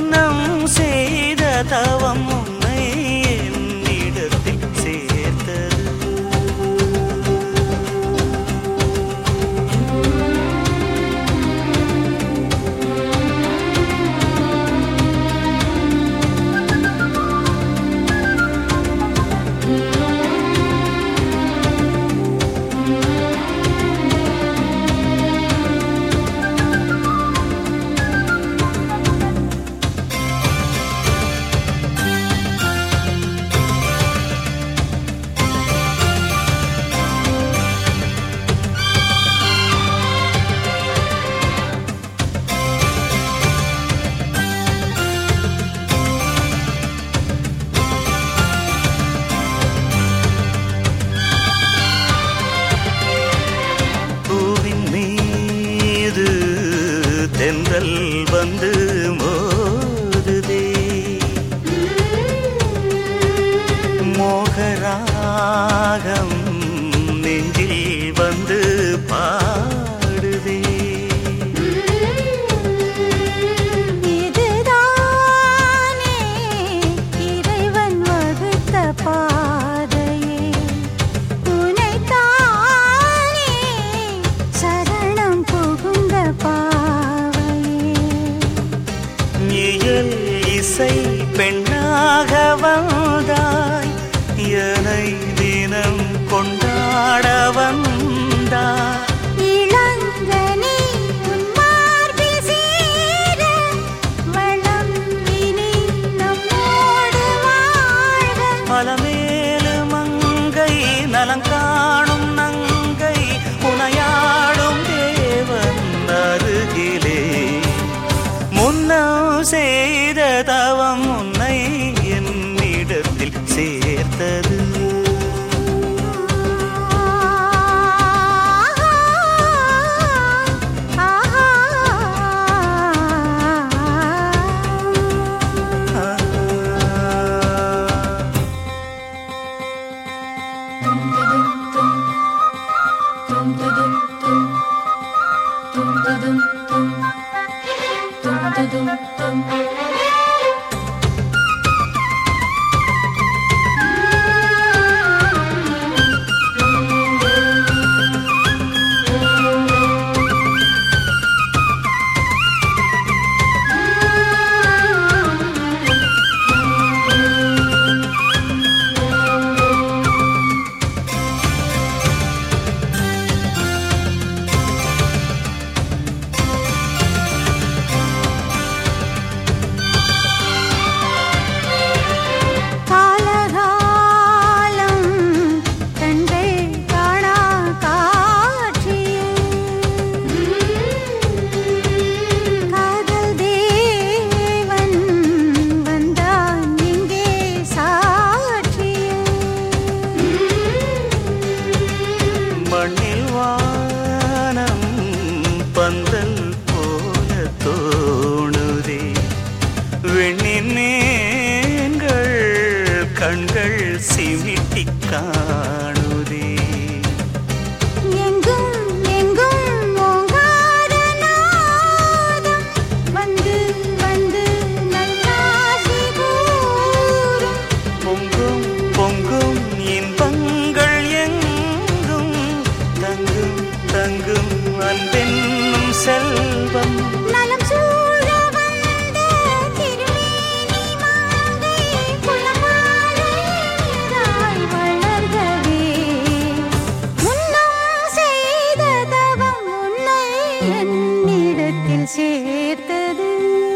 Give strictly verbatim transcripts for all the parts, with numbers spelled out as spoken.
முன்னம் செய்த தவம் உன்னை என்னிடத்தில் சேர்த்தது. தென்றல் வந்து மோதுதே, மோகராகம் நெஞ்சில் வந்து பாடுதே. இதுதானே இறைவன் வகுத்த பாதையே, உனைத்தானே சரணம் புகுந்த பா இசை பெண்ணாக வந்தாய், என்னை தினம் கொண்டாட வந்தாய். இளங்கனி உன் மார்பில் சேர வளம் இனி நம்மோடு வாழ்க. அலமேலு மங்கை நலங்காணும் நங்கை புனையாடும் தேவன் அருகிலே. முன்னம் செய்த தவம் உன்னை என்னிடத்தில் சேர்த்தது. மண்ணில் வானம் பந்தல் போல தோணுதே, வெண்ணினேங்கள் கண்கள் சிமிட்டி காணுதே. எங்கும் எங்கும் ஓங்கார நாதம் வந்து வந்து நல்லாசி கூறும். பொங்கும் பொங்கும் இன்பங்கள் எங்கும் தங்கும் தங்கும் அன்பென்னும் செல்வம். நலம் சூழ வந்த திருமேனி மாங்கை குலமாலையாய் வளர்கவே. முன்னம் செய்த தவம் உன்னை என்னிடத்தில் சேர்த்தது.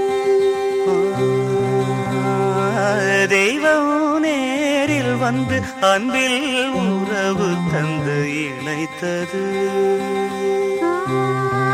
தெய்வம் நேரில் வந்து அன்பில் உறவு தந்து இணைத்தது. ஆ